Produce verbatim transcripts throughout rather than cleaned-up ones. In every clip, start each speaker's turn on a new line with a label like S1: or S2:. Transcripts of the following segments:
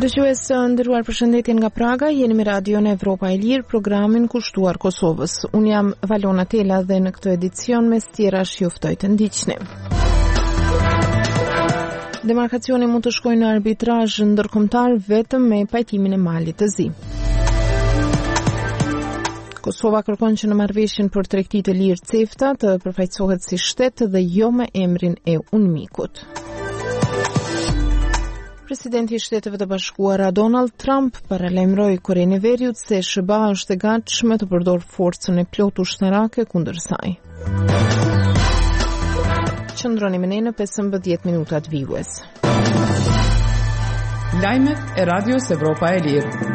S1: Dëgjues të nderuar, përshëndetje nga Praga, jeni me radion Evropa e Lirë, programin kushtuar Kosovës. Unë jam Valona Tela dhe në këtë edicion mes tjerash ju ftoj të ndiqni. Demarkacioni mund të shkojë në arbitrazh ndërkombëtar vetëm me pajtimin e malit të zi. Kosova kërkon që në marrëveshjen për tregti të lirë CEFTA të përfaqësohet si shtet dhe jo me emrin e UNMIK-ut. Presidenti i Shteteve të Bashkuara Donald Trump paralajmëroi Korenë e Veriut se S B A është e gatshme të përdorë forcën e plotë ushtarake kundër saj. Qëndroni me ne në pesëmbëdhjetë minutat vijues.
S2: Lajmet e Radios Evropa e Lirë.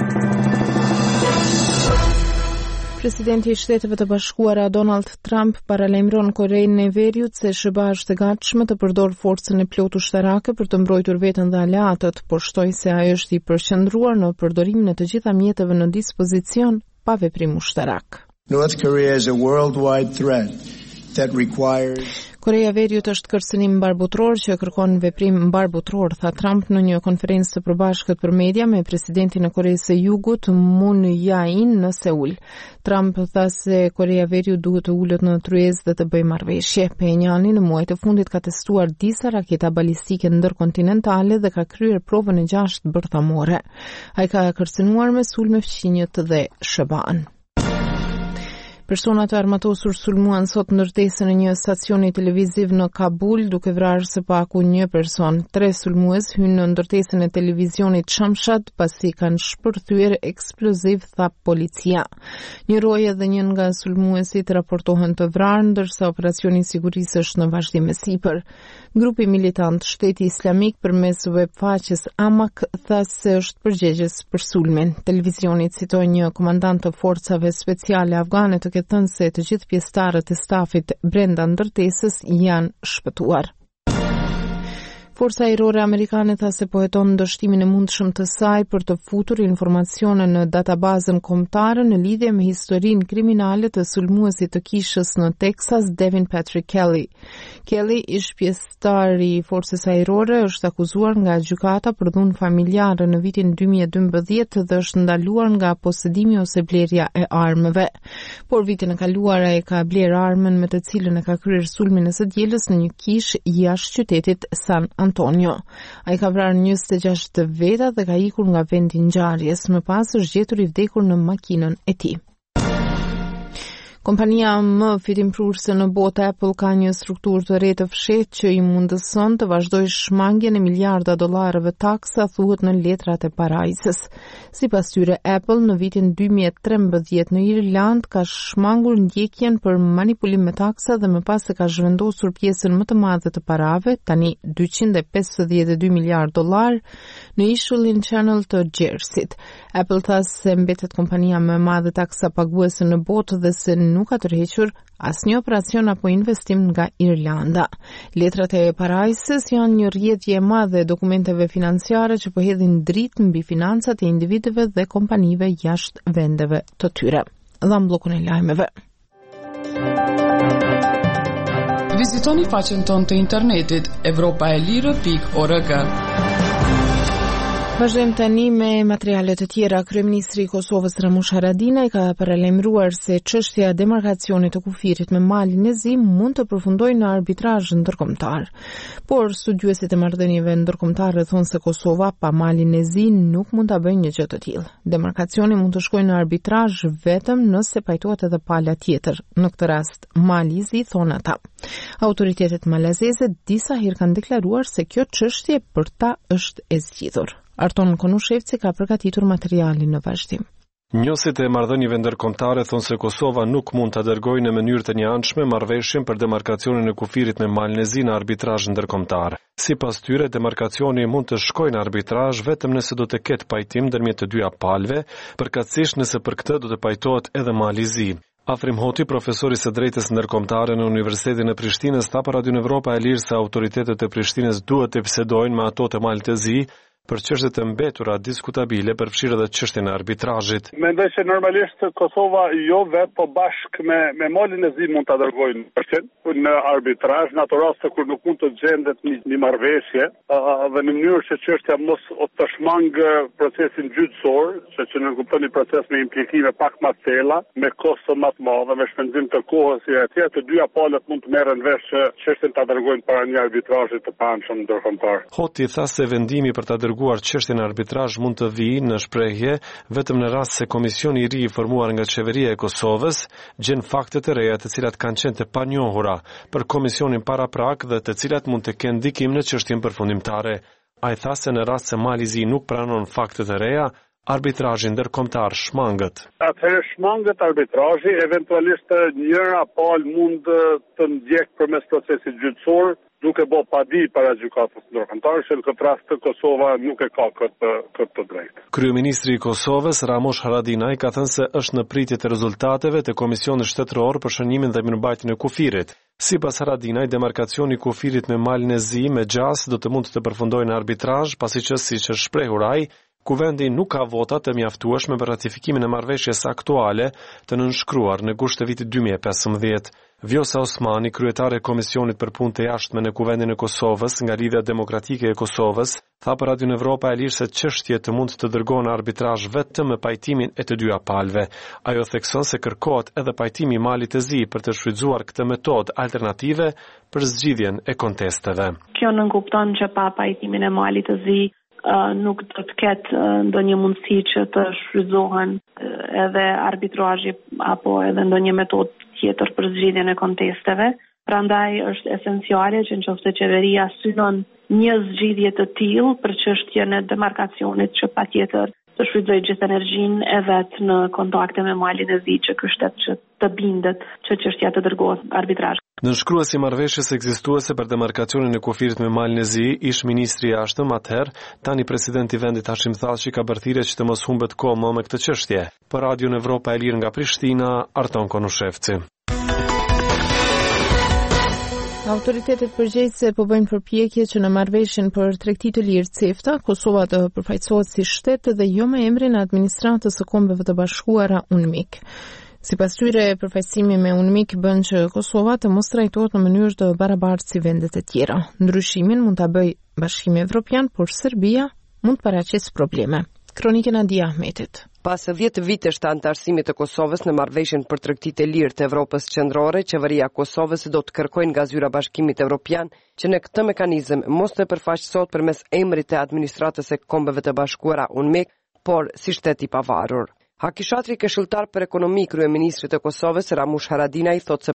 S1: Presidenti i Shteteve të Bashkuara Donald Trump paralajmëron Korenë e Veriut se S B A është e gatshme të përdorë forcën e plotë ushtarake për të mbrojtur veten dhe aleatët, por shtoi se ai është i përqendruar në përdorimin e të gjitha mjeteve në dispozicion pa veprim ushtarak.
S3: North Korea is a worldwide threat that requires
S1: Korea e Veriut është kërcënim mbarbotror që kërkon veprim mbarbotror, tha Trump në një konferencë të përbashkët për media me presidentin e Koreas së Jugut Moon Jae-in në Seul. Trump tha se Korea e Veriut duhet të ulët në tryezë dhe të bëjë marrëveshje. Pyongyang në muajt e fundit ka testuar disa raketa balistike ndërkontinentale dhe ka kryer provën e gjashtë bërthamore. Ai ka kërcënuar me sulme fqinjët dhe S B A-n. Persona të armatosur sulmuan sot ndërtesën e një stacioni televiziv në Kabul, duke vrarë së paku një person. Tre sulmues hynë në ndërtesën e televizionit Shamshat pasi kanë shpërthyer eksploziv, tha policia. Një roje dhe një nga sulmuesit raportohen të vrarë, ndërsa operacioni i sigurisë është në vazhdim me sipër. Grupi militant Shteti Islamik përmes webfaqes Amak tha se është përgjegjës për sulmin. Televizioni citoi një komandant të forcave speciale afgane të thënë se të gjithë pjesëtarët e stafit brenda ndërtesës janë shpëtuar. Forca ajrore amerikane tha se po heton dështimin e mundshëm të saj për të futur informacione në databazën kombëtare në lidhje me historinë kriminale të sulmuesit të kishës në Texas, Devin Patrick Kelly. Kelly, ish pjesëtar i forcës ajrore, është akuzuar nga gjykata për dhunë familjare në vitin dy mijë e dymbëdhjetë dhe është ndaluar nga posedimi ose blerja e armëve. Por vitin e kaluar ai ka bler armën me të cilën e ka kryer sulmin e së dielës në një kishë jashtë qytetit San Antonio. Ai ka vrarë njëzet e gjashtë të veta dhe ka ikur nga vendi i ngjarjes. Më pas është gjetur i vdekur në makinën e tij. Kompania më fitimprurse në botë Apple ka një strukturë të re të fshehtë që i mundëson të vazhdojë shmangjen e miliarda dollarëve taksa, thuhet në letrat e parajsës. Sipas tyre, Apple në vitin dy mijë e trembëdhjetë në Irland ka shmangur ndjekjen për manipulim me taksa dhe më pas se ka zhvendosur pjesën më të madhe të parave, tani dyqind e pesëdhjetë e dy miliardë dollar, në ishullin Channel të Jerseyt. Apple tha se mbetet kompania më e madhe taksa paguese në botë dhe se nuk ka tërhequr asnjë operacion apo investim nga Irlanda. Letrat e parajsës janë një rrjedhje e madhe e dokumenteve financiare që po hedhin dritë mbi financat e individëve dhe kompanive jashtë vendeve të tyre. Dham bllokun e lajmeve.
S2: Vizitoni faqen tonë të internetit evropa e lirë pikë org.
S1: Vazhdojmë tani me materiale të tjera. Kryeministri i Kosovës Ramush Haradinaj ka paralajmëruar se çështja e demarkacionit të kufirit me malin e zi mund të përfundojë në arbitrazh ndërkombëtar. Por studiuesit e marrëdhënieve ndërkombëtare thonë se Kosova pa malin e zi nuk mund ta bëjë një gjë të tillë. Demarkacioni mund të shkojë në arbitrazh vetëm nëse pajtohet edhe pala tjetër. Në këtë rast, mali i zi, thonë ata. Autoritetet malazeze disa herë kanë deklaruar se kjo çështje për ta është e zgjidhur. Arton Konushevci ka përgatitur materialin në vazhdim.
S4: Njësit e marrëdhënieve ndërkombëtare thonë se Kosova nuk mund ta dërgojë në mënyrë të njëanshme marrëveshjen për demarkacionin e kufirit me malin e zi në arbitrazh ndërkombëtar. Sipas tyre, demarkacioni mund të shkojë në arbitrazh vetëm nëse do të ketë pajtim ndërmjet të dyja palëve, përkatësisht nëse për këtë do të pajtohet edhe mali i zi. Afrim Hoti, profesori së drejtës ndërkombëtare në Universitetin e Prishtinës, tha për Radion Evropa e Lirë se autoritetet e Prishtinës duhet të bisedojnë me ato të malit të zi për çështjet e mbetura diskutabile përfshirë edhe çështjen e arbitrazhit.
S5: Mendoj se normalisht Kosova jo vetë, po bashkë me me Malin e Zi mund ta dërgojnë përçet në arbitrazh në ato raste kur nuk mund të gjendet një, një marrëveshje dhe në mënyrë që çështja mos të shmangë procesin gjyqësor, që që në kupton një proces me implikime pak më të thella, me kosto më të madhe, me shpenzim të kohës e atje, të dyja palët mund të merren vesh që çështjen ta dërgojnë para një arbitrazhi të paanshëm ndërkombëtar.
S4: Hoti tha se vendimi për ta dërguar çështjen në arbitrazh mund të vijë në shprehje vetëm në rast se komisioni i ri i formuar nga qeveria e Kosovës gjen fakte të reja të cilat kanë qenë të panjohura për komisionin paraprak dhe të cilat mund të kenë ndikim në çështjen përfundimtare. Ai tha se në rast se Mali i Zi nuk pranon fakte të reja, arbitrazhi ndërkombëtar shmangët.
S5: Atëherë shmangët arbitrazhi, eventualisht njëra palë mund të ndjek përmes procesit gjyqësor, duke bo padi para gjykatës ndërkombëtare, që në këtë rast Kosova nuk e ka këtë këtë drejtë.
S4: Kryeministri i Kosovës Ramush Haradinaj ka thënë se është në pritje të rezultateve të Komisionit Shtetëror për shënimin dhe mirëmbajtjen e kufirit. Sipas Haradinaj, demarkacioni i kufirit me Malin e Zi me Gjas do të mund të përfundojë në arbitrazh, pasi që siç është shprehur ai, Kuvendi nuk ka vota të mjaftueshme për ratifikimin e marrëveshjes aktuale të nënshkruar në gusht të vitit dy mijë e pesëmbëdhjetë. Vjosa Osmani, kryetare e Komisionit për Punë të Jashtme në Kuvendin e Kosovës nga Lidhja Demokratike e Kosovës, tha për Radio Evropa e Lirë se çështjet të mund të dërgohen në arbitrazh vetëm me pajtimin e të dyja palëve. Ajo thekson se kërkohet edhe pajtimi i Malit të Zi për të shfrytzuar këtë metodë alternative për zgjidhjen e kontesteve.
S6: Kjo nënkupton që pa pajtimin e Malit të Zi Uh, nuk do të ketë uh, ndonjë mundësi që të shfrytëzohen uh, edhe arbitrazhi apo edhe ndonjë metodë tjetër për zgjidhjen e kontesteve. Prandaj është esenciale që nëse qeveria synon një zgjidhje të tillë për çështjen e demarkacionit që patjetër të shfrytëzojë gjithë energjinë e vet në kontakte me Malin e Zi që ky shtet që të bindet që çështja të dërgohet në arbitrazh.
S4: Nënshkruesi i marrëveshjes ekzistuese për demarkacionin e kufirit me Malin e Zi, ish ministri i jashtëm atëherë, tani presidenti i vendit Hashim Thaçi ka bërthirë që të mos humbet kohë më me këtë çështje. Për Radio Evropa e Lirë nga Prishtina, Arton Konushevci.
S1: Autoritetet përgjegjëse po bëjnë përpjekje që në marrëveshjen për tregti të lirë CEFTA, Kosova të përfaqësohet si shtet dhe jo me emrin e administratës së Kombeve të Bashkuara UNMIK. Sipas tyre, përfaqësimi me UNMIK bën që Kosova të mos trajtohet në mënyrë të barabartë si vendet e tjera. Ndryshimin mund ta bëjë Bashkimi Evropian, por Serbia mund të paraqesë probleme. Kronikën e Adi Ahmetit.
S7: Pas dhjetë vitesh të anëtarësimit të Kosovës në marrëveshjen për tregtitë e lirë të Evropës Qendrore, qeveria e Kosovës do të kërkojë nga zyra e Bashkimit Evropian që në këtë mekanizëm mos të përfaqësohet përmes emrit të administratës së Kombeve të Bashkuara UNMIK, por si shtet i pavarur. Hakishatri këshilltar për ekonomi kryeministrit të Kosovës Ramush Haradinaj thotë se